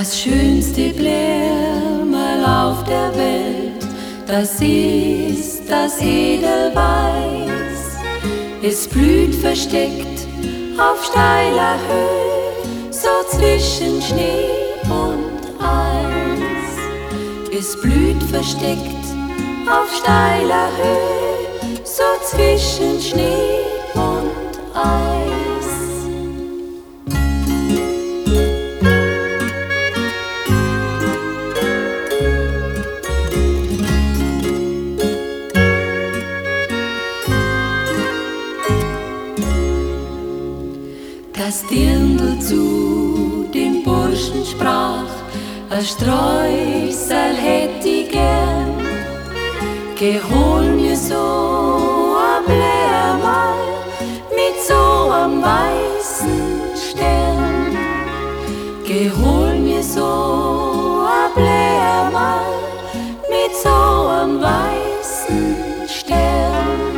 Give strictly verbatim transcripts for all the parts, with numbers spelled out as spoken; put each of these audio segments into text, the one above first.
Das schönste Blärmerl auf der Welt, das ist das Edelweiß. Es blüht versteckt auf steiler Höhe, so zwischen Schnee und Eis. Es blüht versteckt auf steiler Höhe, so zwischen Schnee und Eis. Das Dirndl zu dem Burschen sprach: a Streusel hätt ich gern, geh hol mir so a Blärmerl mit so am weißen Stern. Geh hol mir so a Blärmerl mit so am weißen Stern.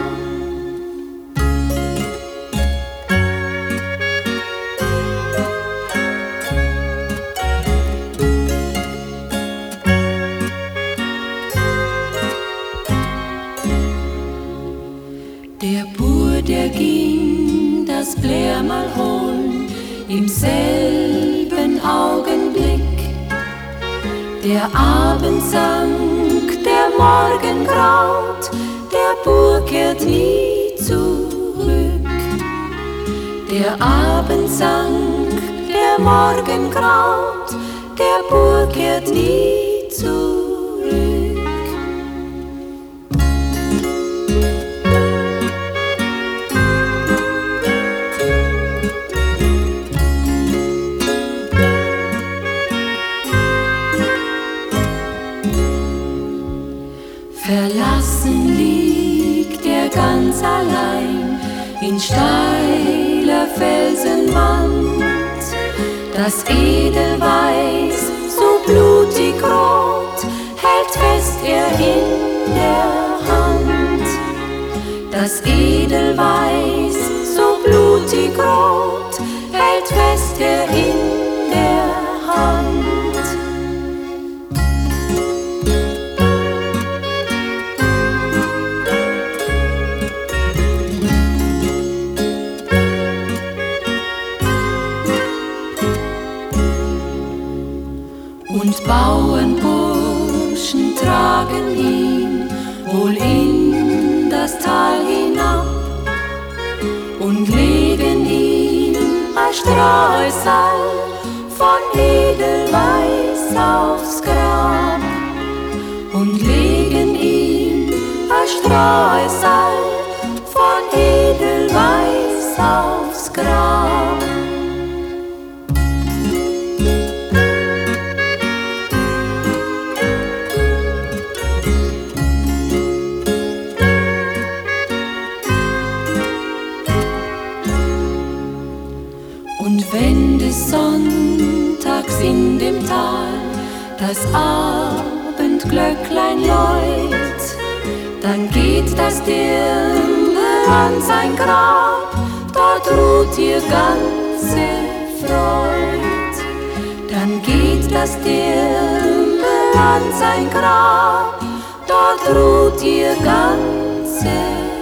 Der Bur, der ging das Blärmerl holen im selben Augenblick. Der Abend sank, der Morgen graut, der Bur kehrt nie zurück. Der Abend sank, der Morgen graut, der Bur kehrt nie zurück. Verlassen liegt er ganz allein in steiler Felsenwand. Das Edelweiß, so blutig rot, hält fest er in der Hand. Das Edelweiß, so blutig rot, hält fest er in der Hand. Und Bauernburschen tragen ihn wohl in das Tal hinab und legen ihn ein Streusel von Edelweiß aufs Grab. Und legen ihn ein Streusel von Edelweiß aufs Grab. Und wenn des Sonntags in dem Tal das Abendglöcklein läut, dann geht das Dirndl an sein Grab, dort ruht ihr ganze Freud. Dann geht das Dirndl an sein Grab, dort ruht ihr ganze